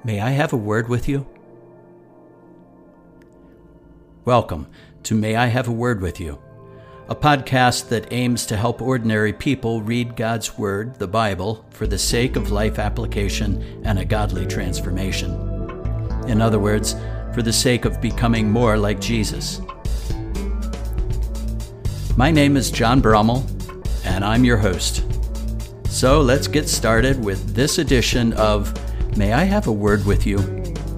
May I have a word with you? Welcome to May I Have a Word with You, a podcast that aims to help ordinary people read God's Word, the Bible, for the sake of life application and a godly transformation. In other words, for the sake of becoming more like Jesus. My name is John Brummel, and I'm your host. So let's get started with this edition of May I Have a Word with You?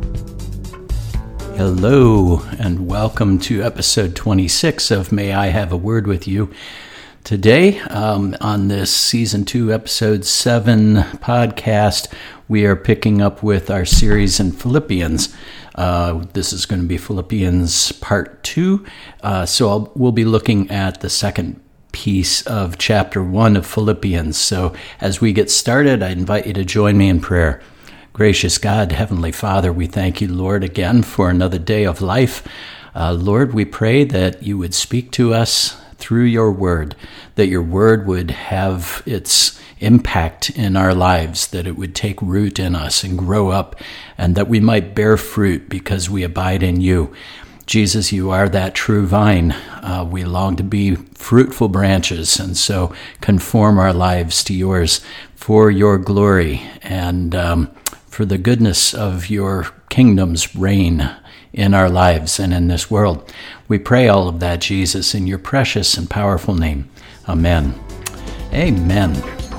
Hello, and welcome to episode 26 of May I Have a Word with You. Today, on this season 2, episode 7 podcast, we are picking up with our series in Philippians. This is going to be Philippians part 2. We'll be looking at the second piece of chapter 1 of Philippians. So as we get started, I invite you to join me in prayer. Gracious God, Heavenly Father, we thank you, Lord, again for another day of life. Lord, we pray that you would speak to us through your word, that your word would have its impact in our lives, that it would take root in us and grow up, and that we might bear fruit because we abide in you. Jesus, you are that true vine. We long to be fruitful branches, and so conform our lives to yours for your glory and for the goodness of your kingdom's reign in our lives and in this world. We pray all of that, Jesus, in your precious and powerful name. Amen. Amen.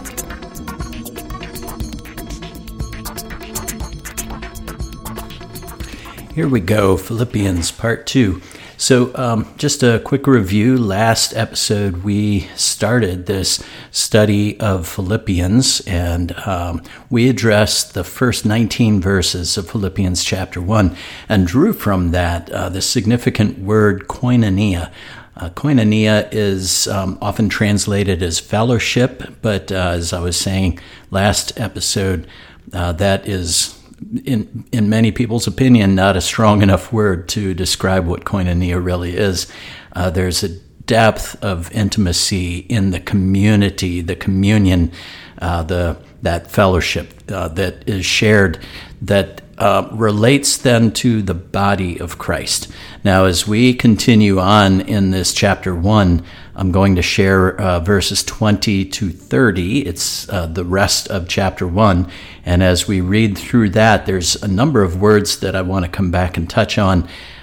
Here we go, Philippians part 2. So just a quick review. Last episode, we started this study of Philippians, and we addressed the first 19 verses of Philippians chapter 1 and drew from that the significant word koinonia. Koinonia is often translated as fellowship, but as I was saying last episode, that is in many people's opinion, not a strong enough word to describe what koinonia really is. There's a depth of intimacy in the community, the communion, that fellowship that is shared, that relates then to the body of Christ. Now, as we continue on in this chapter 1, I'm going to share verses 20 to 30. It's the rest of chapter 1. And as we read through that, there's a number of words that I want to come back and touch on.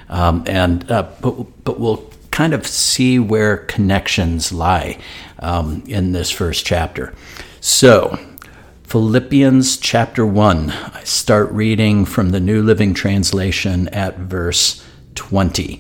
But we'll kind of see where connections lie in this first chapter. So, Philippians chapter 1. I start reading from the New Living Translation at verse 20.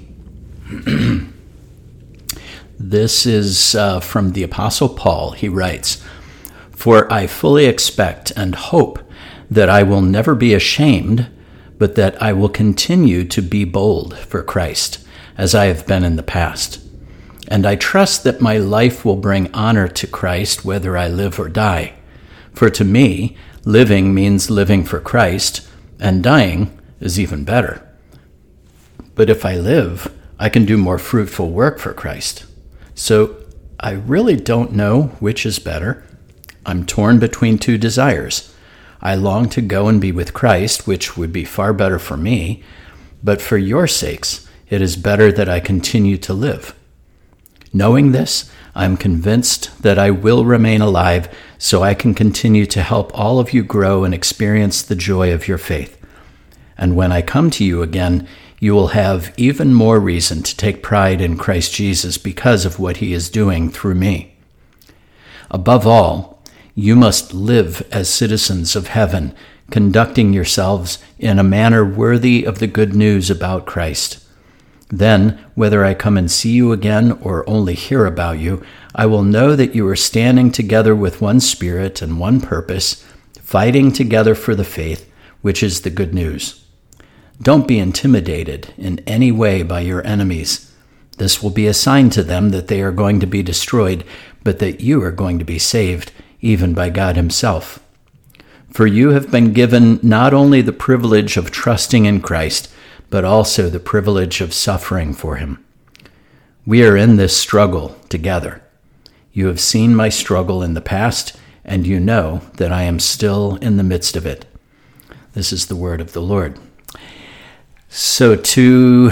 This is from the Apostle Paul. He writes, "For I fully expect and hope that I will never be ashamed, but that I will continue to be bold for Christ, as I have been in the past. And I trust that my life will bring honor to Christ whether I live or die. For to me, living means living for Christ, and dying is even better. But if I live, I can do more fruitful work for Christ. So I really don't know which is better. I'm torn between two desires. I long to go and be with Christ, which would be far better for me, but for your sakes, it is better that I continue to live. Knowing this, I'm convinced that I will remain alive so I can continue to help all of you grow and experience the joy of your faith. And when I come to you again, you will have even more reason to take pride in Christ Jesus because of what he is doing through me. Above all, you must live as citizens of heaven, conducting yourselves in a manner worthy of the good news about Christ. Then, whether I come and see you again or only hear about you, I will know that you are standing together with one spirit and one purpose, fighting together for the faith, which is the good news. Don't be intimidated in any way by your enemies. This will be a sign to them that they are going to be destroyed, but that you are going to be saved, even by God himself. For you have been given not only the privilege of trusting in Christ, but also the privilege of suffering for him. We are in this struggle together. You have seen my struggle in the past, and you know that I am still in the midst of it. This is the word of the Lord. So to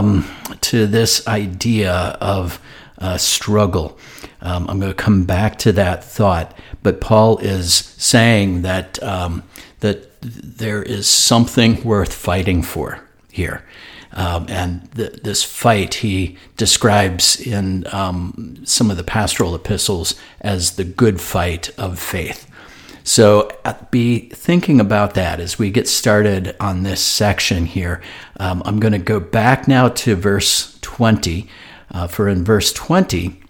this idea of struggle, I'm going to come back to that thought. But Paul is saying that that there is something worth fighting for here. And this fight he describes in some of the pastoral epistles as the good fight of faith. So be thinking about that as we get started on this section here. I'm going to go back now to verse 20. For in verse 20,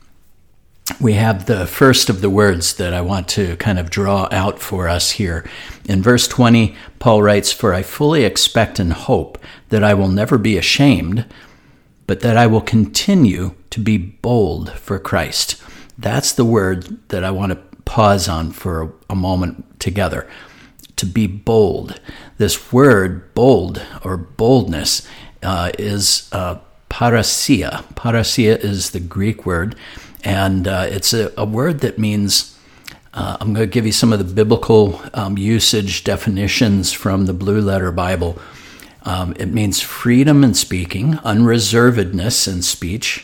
we have the first of the words that I want to kind of draw out for us here. In verse 20, Paul writes, "For I fully expect and hope that I will never be ashamed, but that I will continue to be bold for Christ." That's the word that I want to pause on for a moment together. To be bold. This word, bold or boldness, is parasia. Parasia is the Greek word. And it's a word that means, I'm going to give you some of the biblical usage definitions from the Blue Letter Bible. It means freedom in speaking, unreservedness in speech,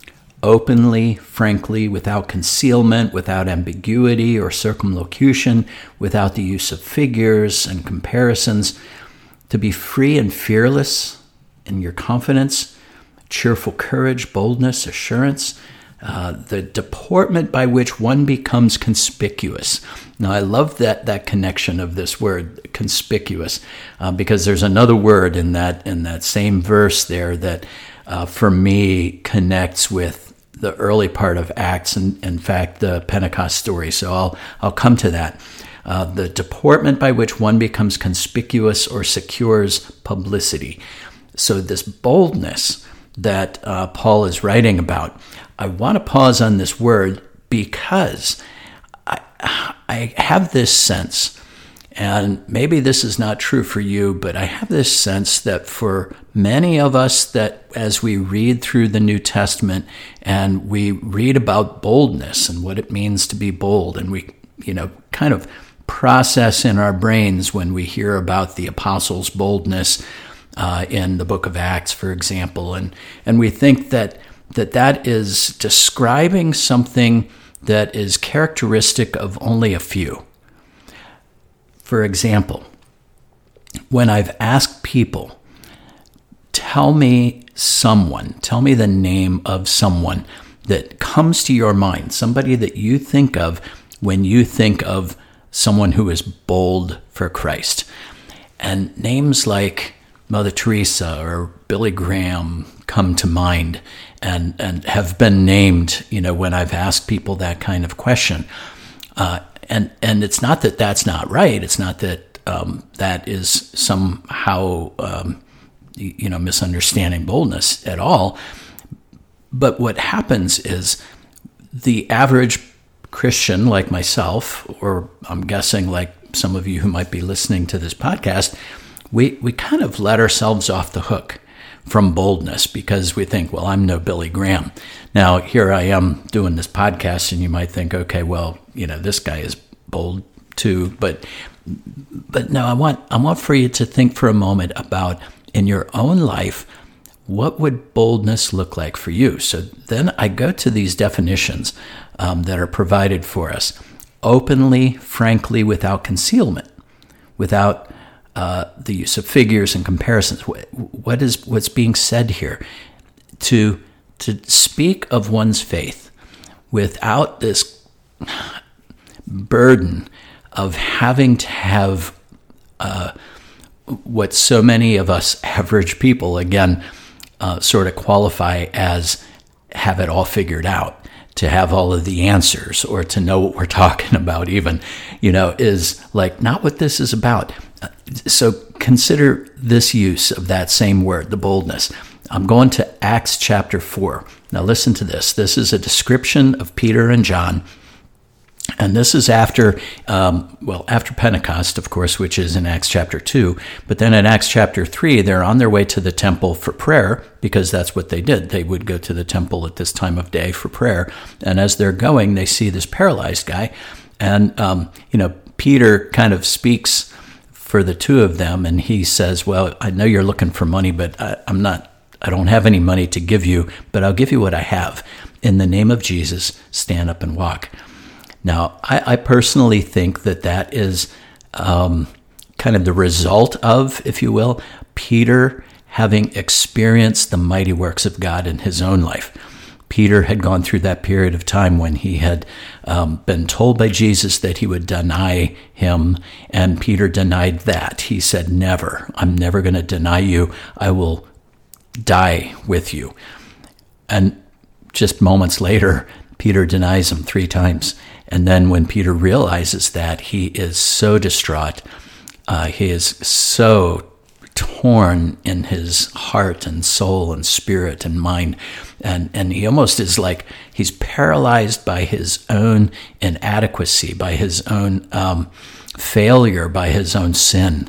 openly, frankly, without concealment, without ambiguity or circumlocution, without the use of figures and comparisons, to be free and fearless in your confidence, cheerful courage, boldness, assurance, the deportment by which one becomes conspicuous. Now, I love that connection of this word, conspicuous, because there's another word in that same verse there that, for me, connects with the early part of Acts, and in fact, the Pentecost story. So I'll come to that. The deportment by which one becomes conspicuous or secures publicity. So this boldness that Paul is writing about, I want to pause on this word because I have this sense, and maybe this is not true for you, but I have this sense that for many of us, that as we read through the New Testament and we read about boldness and what it means to be bold, and we, kind of process in our brains when we hear about the apostles' boldness in the book of Acts, for example, and we think that is describing something that is characteristic of only a few. For example, when I've asked people, tell me the name of someone that comes to your mind, somebody that you think of when you think of someone who is bold for Christ. And names like Mother Teresa or Billy Graham come to mind and have been named, when I've asked people that kind of question. And it's not that that's not right. It's not that that is somehow, misunderstanding boldness at all. But what happens is the average Christian like myself, or I'm guessing like some of you who might be listening to this podcast, we kind of let ourselves off the hook from boldness because we think, well, I'm no Billy Graham. Now, here I am doing this podcast, and you might think, okay, well, this guy is bold too. But no, I want for you to think for a moment about, in your own life, what would boldness look like for you? So then I go to these definitions that are provided for us. Openly, frankly, without concealment, without the use of figures and comparisons. What's being said here? To speak of one's faith without this burden of having to have what so many of us average people, again, sort of qualify as have it all figured out, to have all of the answers, or to know what we're talking about even, is like not what this is about. So consider this use of that same word, the boldness. I'm going to Acts chapter 4. Now listen to this. This is a description of Peter and John. And this is after Pentecost, of course, which is in Acts chapter 2. But then in Acts chapter 3, they're on their way to the temple for prayer, because that's what they did. They would go to the temple at this time of day for prayer. And as they're going, they see this paralyzed guy. And, Peter kind of speaks for the two of them, and he says, well, I know you're looking for money, but I don't have any money to give you, but I'll give you what I have. In the name of Jesus, stand up and walk. Now, I personally think that is kind of the result of, if you will, Peter having experienced the mighty works of God in his own life. Peter had gone through that period of time when he had been told by Jesus that he would deny him, and Peter denied that. He said, never. I'm never going to deny you. I will die with you. And just moments later, Peter denies him 3 times. And then when Peter realizes that, he is so distraught. He is so torn in his heart and soul and spirit and mind. And he almost is like he's paralyzed by his own inadequacy, by his own failure, by his own sin.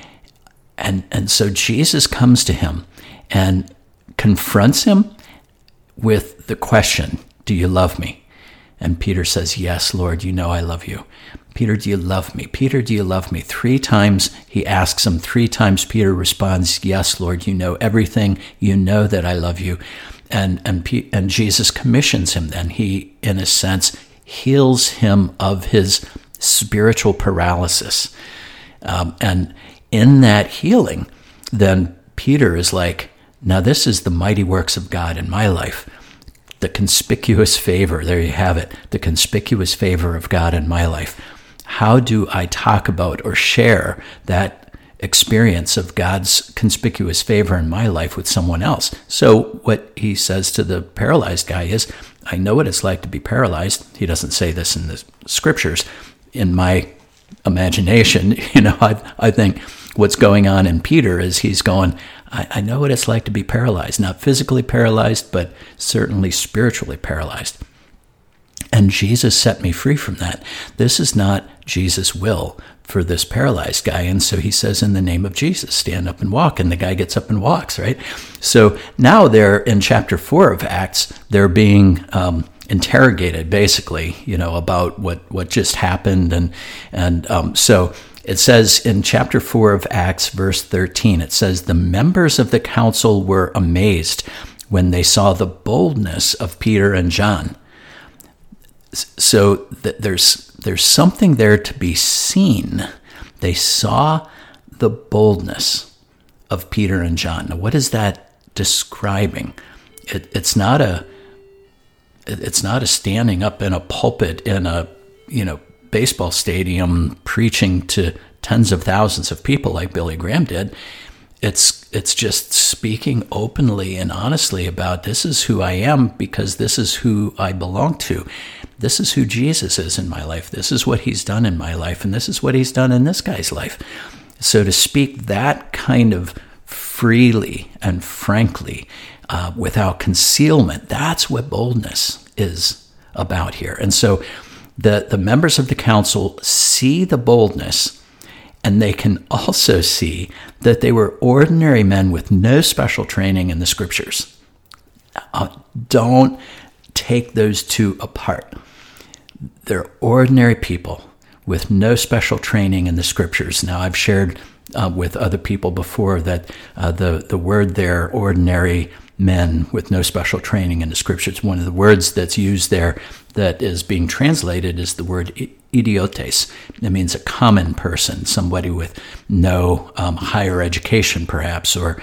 And so Jesus comes to him and confronts him with the question, do you love me? And Peter says, yes, Lord, you know I love you. Peter, do you love me? Peter, do you love me? 3 times he asks him. 3 times Peter responds, yes, Lord, you know everything. You know that I love you. And Jesus commissions him then. He, in a sense, heals him of his spiritual paralysis. And in that healing, then Peter is like, now this is the mighty works of God in my life. The conspicuous favor, there you have it, the conspicuous favor of God in my life. How do I talk about or share that experience of God's conspicuous favor in my life with someone else? So what he says to the paralyzed guy is, I know what it's like to be paralyzed. He doesn't say this in the scriptures. In my imagination, I think what's going on in Peter is he's going, I know what it's like to be paralyzed, not physically paralyzed, but certainly spiritually paralyzed. And Jesus set me free from that. This is not Jesus' will for this paralyzed guy. And so he says, in the name of Jesus, stand up and walk. And the guy gets up and walks, right? So now they're in chapter 4 of Acts, they're being interrogated, basically, about what just happened. And so it says in chapter 4 of Acts, verse 13, it says, the members of the council were amazed when they saw the boldness of Peter and John. So there's something there to be seen. They saw the boldness of Peter and John. Now, what is that describing? It's not a standing up in a pulpit in a baseball stadium preaching to tens of thousands of people like Billy Graham did. It's just speaking openly and honestly about, this is who I am because this is who I belong to. This is who Jesus is in my life. This is what he's done in my life, and this is what he's done in this guy's life. So to speak that kind of freely and frankly, without concealment, that's what boldness is about here. And so the members of the council see the boldness, and they can also see that they were ordinary men with no special training in the scriptures. Don't take those two apart. They're ordinary people with no special training in the scriptures. Now, I've shared with other people before that the word there, ordinary men with no special training in the scriptures, one of the words that's used there that is being translated is the word idiotes. It means a common person, somebody with no higher education, perhaps, or,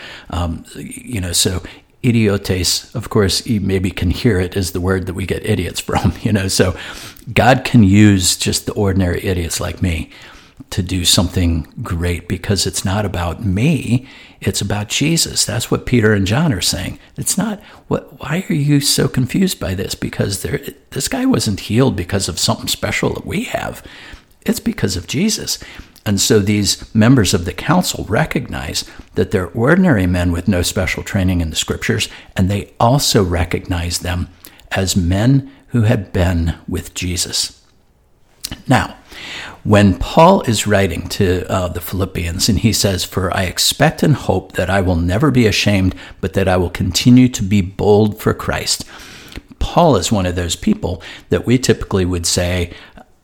so idiotes, of course, you maybe can hear it, is the word that we get idiots from, so God can use just the ordinary idiots like me to do something great, because it's not about me, it's about Jesus. That's what Peter and John are saying. It's not, why are you so confused by this? Because this guy wasn't healed because of something special that we have. It's because of Jesus. And so these members of the council recognize that they're ordinary men with no special training in the scriptures, and they also recognize them as men who had been with Jesus. Now, when Paul is writing to the Philippians, and he says, "For I expect and hope that I will never be ashamed, but that I will continue to be bold for Christ." Paul is one of those people that we typically would say,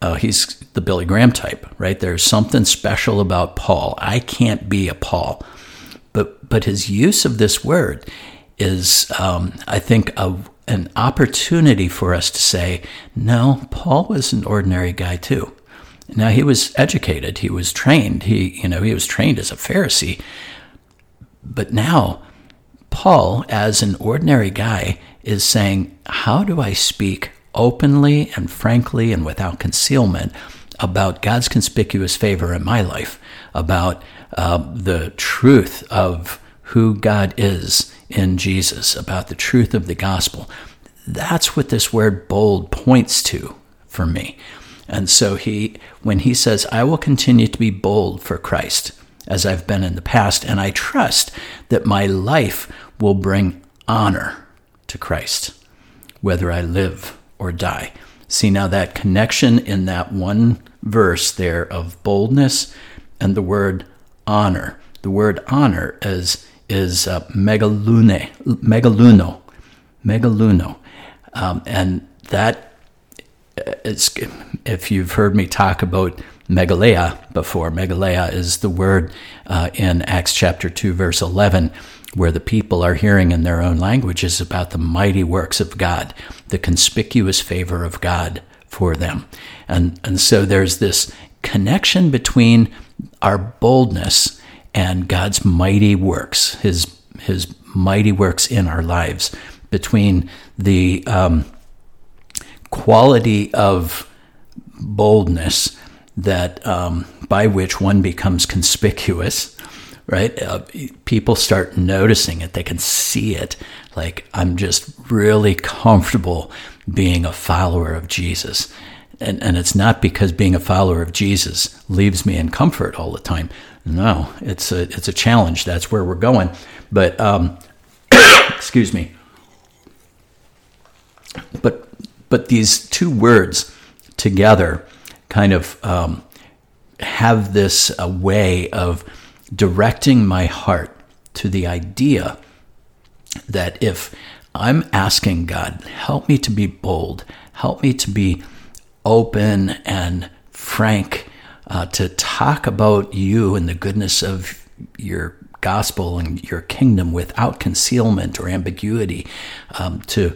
he's the Billy Graham type, right? There's something special about Paul. I can't be a Paul. But his use of this word is, I think, an opportunity for us to say, no, Paul was an ordinary guy too. Now, he was educated. He was trained. He was trained as a Pharisee. But now, Paul, as an ordinary guy, is saying, how do I speak openly and frankly and without concealment about God's conspicuous favor in my life, about the truth of who God is in Jesus, about the truth of the gospel? That's what this word bold points to for me. And so when he says, I will continue to be bold for Christ as I've been in the past, and I trust that my life will bring honor to Christ, whether I live or die. See, now that connection in that one verse there of boldness and the word honor. The word honor is megaluno. And that is, if you've heard me talk about megaleia before, megaleia is the word in Acts chapter 2, verse 11, where the people are hearing in their own languages about the mighty works of God, the conspicuous favor of God for them. And so there's this connection between our boldness and God's mighty works, his mighty works in our lives, between the quality of boldness that by which one becomes conspicuous, right? People start noticing it. They can see it. Like, I'm just really comfortable being a follower of Jesus. And it's not because being a follower of Jesus leaves me in comfort all the time. No, it's a challenge. That's where we're going. But, excuse me. But these two words together kind of have this way of directing my heart to the idea that if I'm asking God, help me to be bold, help me to be open and frank, to talk about you and the goodness of your gospel and your kingdom without concealment or ambiguity, to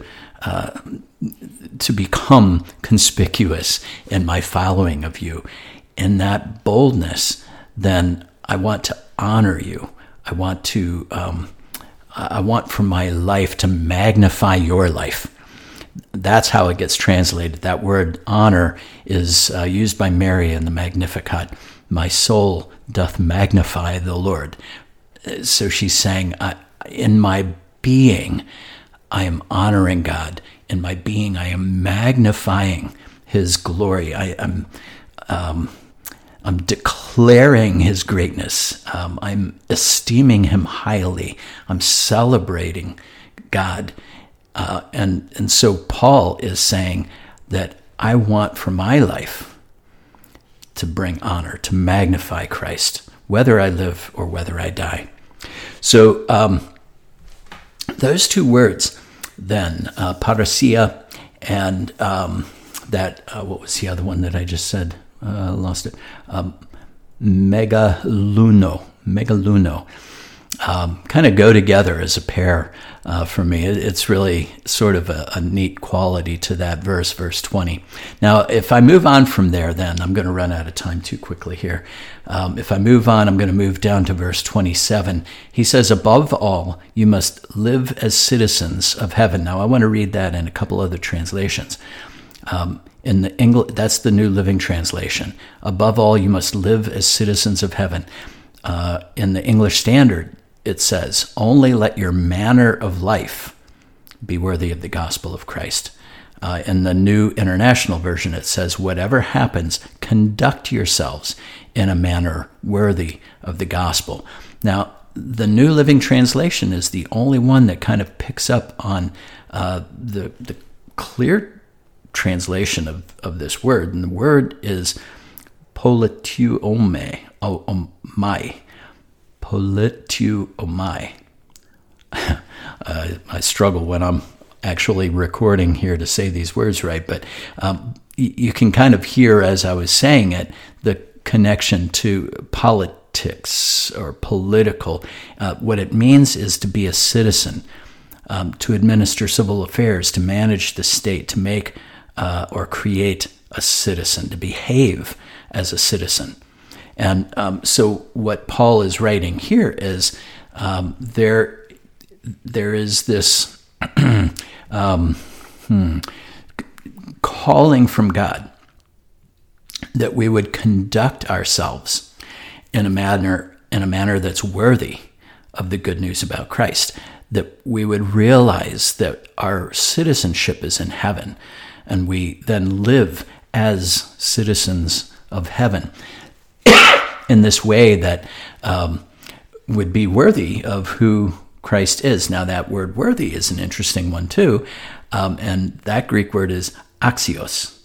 become conspicuous in my following of you. In that boldness, then I want to honor you. I want for my life to magnify your life. That's how it gets translated. That word honor is used by Mary in the Magnificat. My soul doth magnify the Lord. So she's saying, in my being, I am honoring God. In my being, I am magnifying his glory. I'm declaring his greatness. I'm esteeming him highly. I'm celebrating God. And so Paul is saying that I want for my life to bring honor, to magnify Christ, whether I live or whether I die. So those two words then, parousia and what was the other one that I just said? Lost it. Megaluno, kind of go together as a pair for me. It's really sort of a neat quality to that verse 20. Now, if I move on from there, then I'm going to run out of time too quickly here. If I move on, I'm going to move down to verse 27. He says, above all, you must live as citizens of heaven. Now, I want to read that in a couple other translations. In the English, that's the New Living Translation. Above all, you must live as citizens of heaven. In the English Standard, it says, only let your manner of life be worthy of the gospel of Christ. In the New International Version, it says, whatever happens, conduct yourselves in a manner worthy of the gospel. Now, the New Living Translation is the only one that kind of picks up on the clear translation of this word, and the word is politeuomai. Politeuomai. I struggle when I'm actually recording here to say these words right, but you can kind of hear, as I was saying it, the connection to politics or political. What it means is to be a citizen, to administer civil affairs, to manage the state, to make or create a citizen, to behave as a citizen. And so what Paul is writing here is there is this calling from God that we would conduct ourselves in a manner that's worthy of the good news about Christ, that we would realize that our citizenship is in heaven, and we then live as citizens of heaven in this way that would be worthy of who Christ is. Now, that word worthy is an interesting one too, and that Greek word is axios,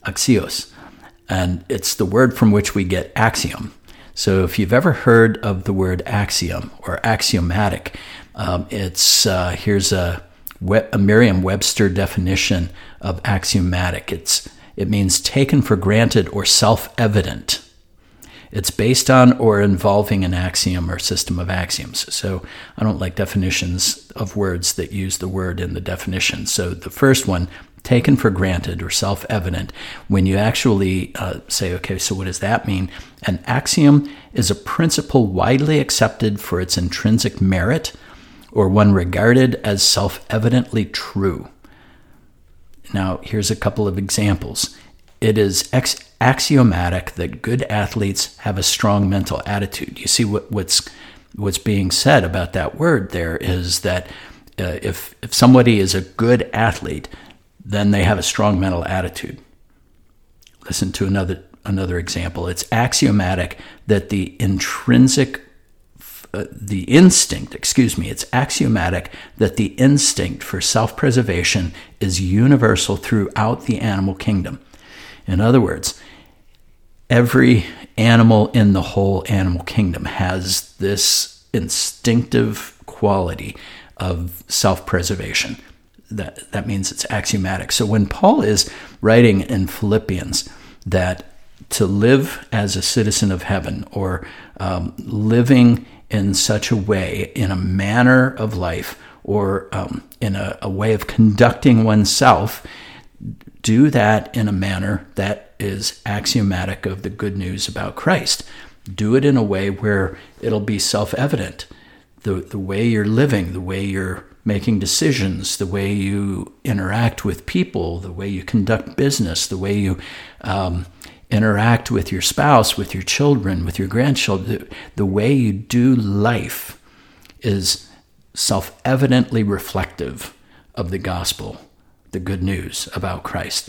and it's the word from which we get axiom. So if you've ever heard of the word axiom or axiomatic, here's a Merriam-Webster definition of axiomatic. It means taken for granted or self-evident. It's based on or involving an axiom or system of axioms. So I don't like definitions of words that use the word in the definition. So the first one, taken for granted or self-evident, when you actually say, okay, so what does that mean? An axiom is a principle widely accepted for its intrinsic merit or one regarded as self-evidently true. Now, here's a couple of examples. It is axiomatic that good athletes have a strong mental attitude. You see what's being said about that word there is that if somebody is a good athlete, then they have a strong mental attitude. Listen to another example. It's axiomatic that it's axiomatic that the instinct for self-preservation is universal throughout the animal kingdom. In other words, every animal in the whole animal kingdom has this instinctive quality of self-preservation. That means it's axiomatic. So when Paul is writing in Philippians that to live as a citizen of heaven, or living in such a way, in a manner of life, or in a way of conducting oneself, do that in a manner that is axiomatic of the good news about Christ. Do it in a way where it'll be self-evident. The way you're living, the way you're making decisions, the way you interact with people, the way you conduct business, the way you interact with your spouse, with your children, with your grandchildren, the way you do life is self-evidently reflective of the gospel, the good news about Christ.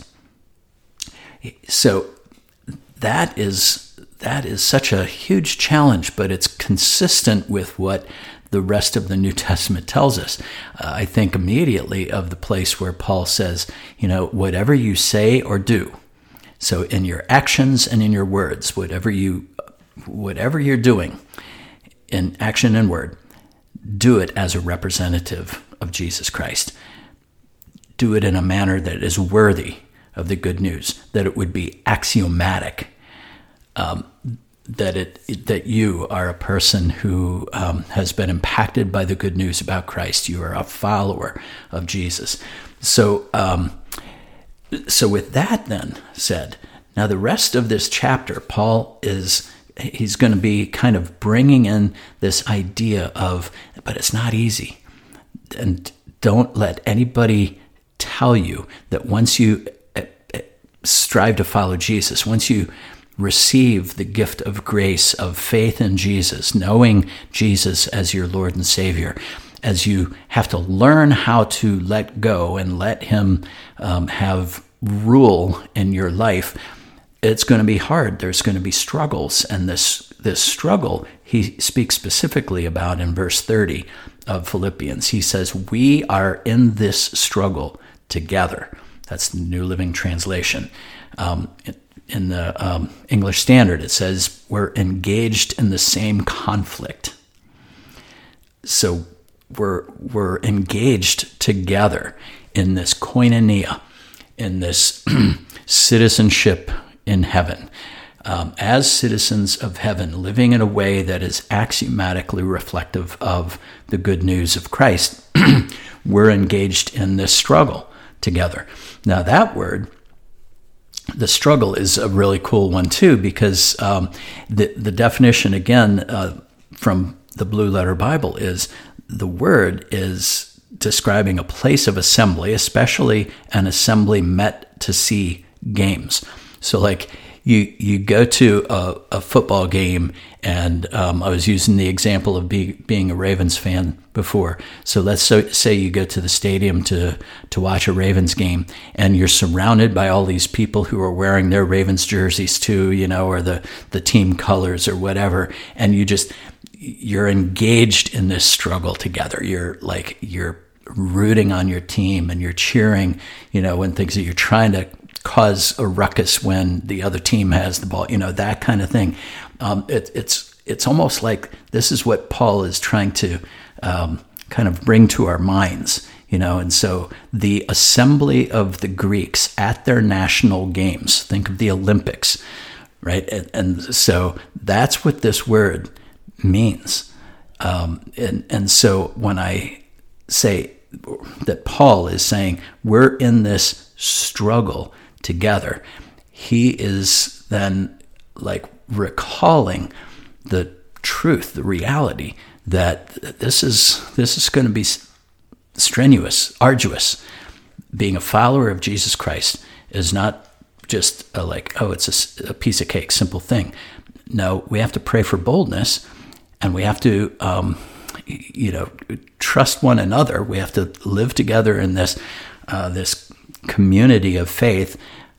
So that is such a huge challenge, but it's consistent with what the rest of the New Testament tells us. I think immediately of the place where Paul says, whatever you say or do, so in your actions and in your words, whatever you're doing in action and word, do it as a representative of Jesus Christ. Do it in a manner that is worthy of the good news, that it would be axiomatic, that you are a person who has been impacted by the good news about Christ. You are a follower of Jesus. So with that then said, now the rest of this chapter, Paul he's going to be kind of bringing in this idea of, but it's not easy. And don't let anybody tell you that once you strive to follow Jesus, once you receive the gift of grace, of faith in Jesus, knowing Jesus as your Lord and Savior, as you have to learn how to let go and let him have rule in your life, it's going to be hard. There's going to be struggles. And this struggle, he speaks specifically about in verse 30 of Philippians. He says, we are in this struggle together. That's the New Living Translation. In the English Standard, it says we're engaged in the same conflict. So we're engaged together in this koinonia, in this citizenship in heaven. As citizens of heaven, living in a way that is axiomatically reflective of the good news of Christ, we're engaged in this struggle together. Now, that word, the struggle, is a really cool one too, because the definition, again, from the Blue Letter Bible, is the word is describing a place of assembly, especially an assembly met to see games. So like you go to a football game, and I was using the example of being a Ravens fan before. So let's say you go to the stadium to watch a Ravens game, and you're surrounded by all these people who are wearing their Ravens jerseys too, or the team colors or whatever, and you're engaged in this struggle together. You're rooting on your team, and you're cheering, when things that you're trying to cause a ruckus when the other team has the ball, that kind of thing. It's almost like this is what Paul is trying to kind of bring to our minds, and so the assembly of the Greeks at their national games, think of the Olympics, right? And so that's what this word means. And so when I say that Paul is saying we're in this struggle together, he is then like recalling the truth, the reality that this is going to be strenuous, arduous. Being a follower of Jesus Christ is not just it's a piece of cake, simple thing. No, we have to pray for boldness, and we have to trust one another. We have to live together in this community of faith,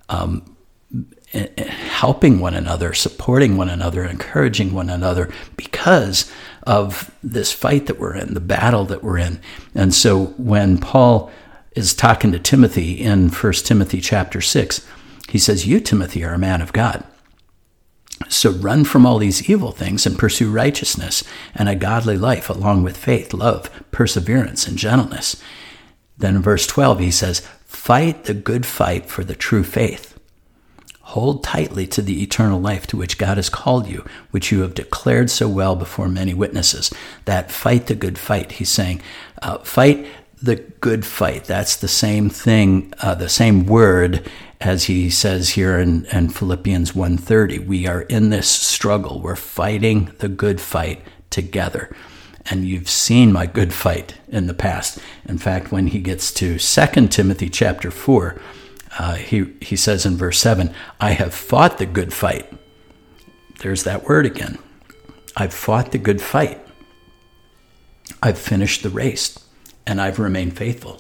helping one another, supporting one another, encouraging one another because of this fight that we're in, the battle that we're in. And so when Paul is talking to Timothy in 1 Timothy chapter 6, he says, "You, Timothy, are a man of God. So run from all these evil things and pursue righteousness and a godly life, along with faith, love, perseverance, and gentleness." Then in verse 12, he says, "Fight the good fight for the true faith. Hold tightly to the eternal life to which God has called you, which you have declared so well before many witnesses." That fight the good fight, he's saying, fight the good fight. That's the same thing, the same word as he says here in Philippians 1:30. We are in this struggle. We're fighting the good fight together. And you've seen my good fight in the past. In fact, when he gets to 2 Timothy chapter 4, he says in verse 7, "I have fought the good fight." There's that word again. I've fought the good fight. I've finished the race, and I've remained faithful.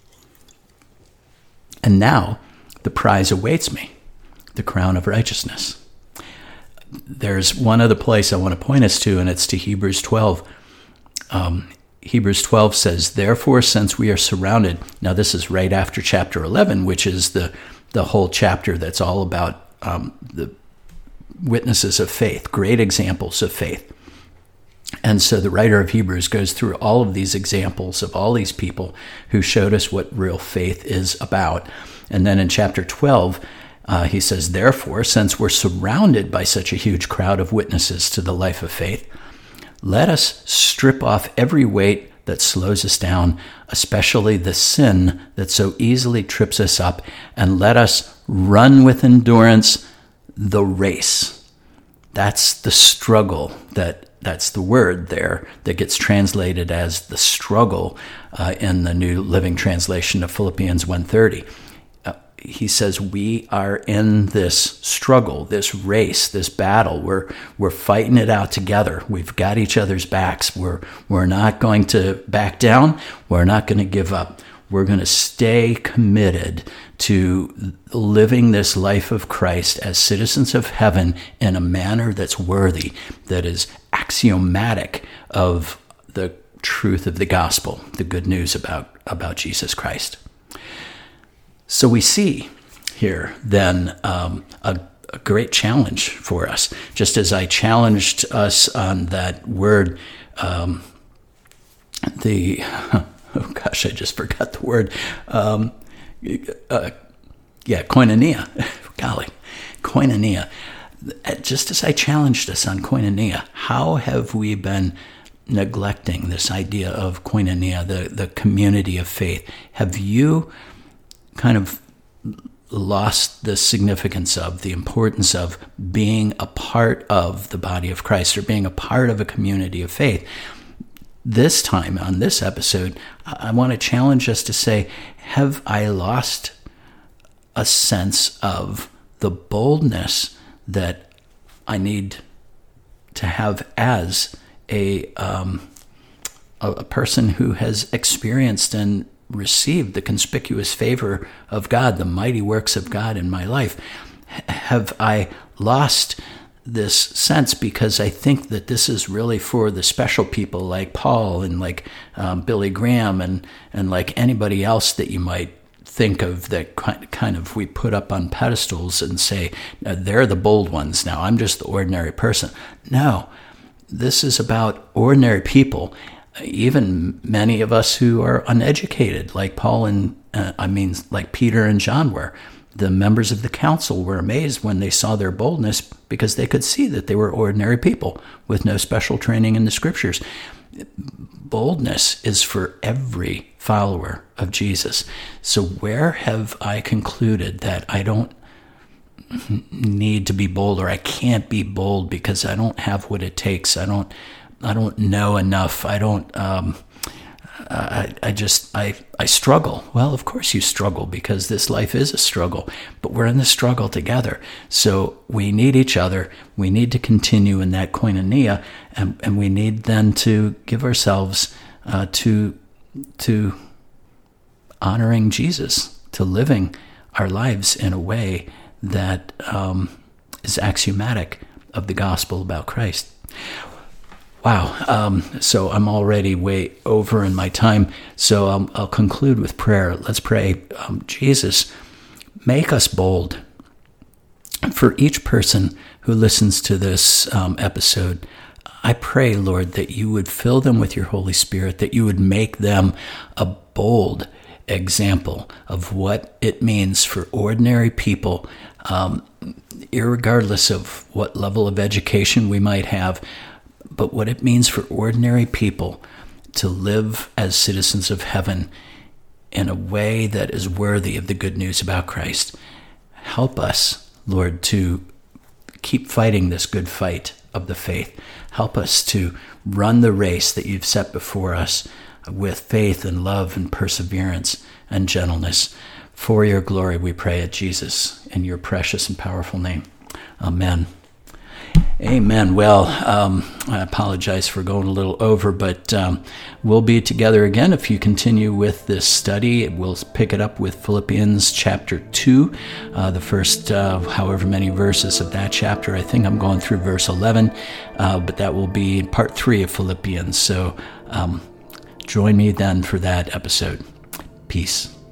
And now the prize awaits me, the crown of righteousness. There's one other place I want to point us to, and it's to Hebrews 12. Hebrews 12 says, "Therefore, since we are surrounded," now this is right after chapter 11, which is the whole chapter that's all about the witnesses of faith, great examples of faith. And so the writer of Hebrews goes through all of these examples of all these people who showed us what real faith is about. And then in chapter 12, he says, "Therefore, since we're surrounded by such a huge crowd of witnesses to the life of faith, let us strip off every weight that slows us down, especially the sin that so easily trips us up, and let us run with endurance the race." That's the struggle, that's the word there that gets translated as the struggle in the New Living Translation of Philippians 1:30. He says we are in this struggle, this race, this battle. We're fighting it out together. We've got each other's backs. We're not going to back down. We're not going to give up. We're going to stay committed to living this life of Christ as citizens of heaven in a manner that's worthy, that is axiomatic of the truth of the gospel, the good news about Jesus Christ. So we see here then a great challenge for us. Just as I challenged us on that word, oh gosh, I just forgot the word. Koinonia. Golly, koinonia. Just as I challenged us on koinonia, how have we been neglecting this idea of koinonia, the community of faith? Have you kind of lost the significance of, the importance of being a part of the body of Christ or being a part of a community of faith? This time, on this episode, I want to challenge us to say, have I lost a sense of the boldness that I need to have as a person who has experienced and received the conspicuous favor of God, the mighty works of God in my life? Have I lost this sense because I think that this is really for the special people like Paul and like Billy Graham and like anybody else that you might think of that kind of we put up on pedestals and say, they're the bold ones now, I'm just the ordinary person. No, this is about ordinary people, even many of us who are uneducated, like Paul and, like Peter and John were. The members of the council were amazed when they saw their boldness because they could see that they were ordinary people with no special training in the scriptures. Boldness is for every follower of Jesus. So where have I concluded that I don't need to be bold, or I can't be bold because I don't have what it takes? I don't know enough. I struggle. Well, of course you struggle because this life is a struggle, but we're in the struggle together. So we need each other. We need to continue in that koinonia, and we need then to give ourselves to honoring Jesus, to living our lives in a way that is axiomatic of the gospel about Christ. Wow. So I'm already way over in my time. So I'll conclude with prayer. Let's pray. Jesus, make us bold. For each person who listens to this episode, I pray, Lord, that you would fill them with your Holy Spirit, that you would make them a bold example of what it means for ordinary people, irregardless of what level of education we might have, but what it means for ordinary people to live as citizens of heaven in a way that is worthy of the good news about Christ. Help us, Lord, to keep fighting this good fight of the faith. Help us to run the race that you've set before us with faith and love and perseverance and gentleness. For your glory, we pray it, Jesus, in your precious and powerful name. Amen. Amen. Well, I apologize for going a little over, but we'll be together again if you continue with this study. We'll pick it up with Philippians chapter 2, the first however many verses of that chapter. I think I'm going through verse 11, but that will be part 3 of Philippians. So join me then for that episode. Peace.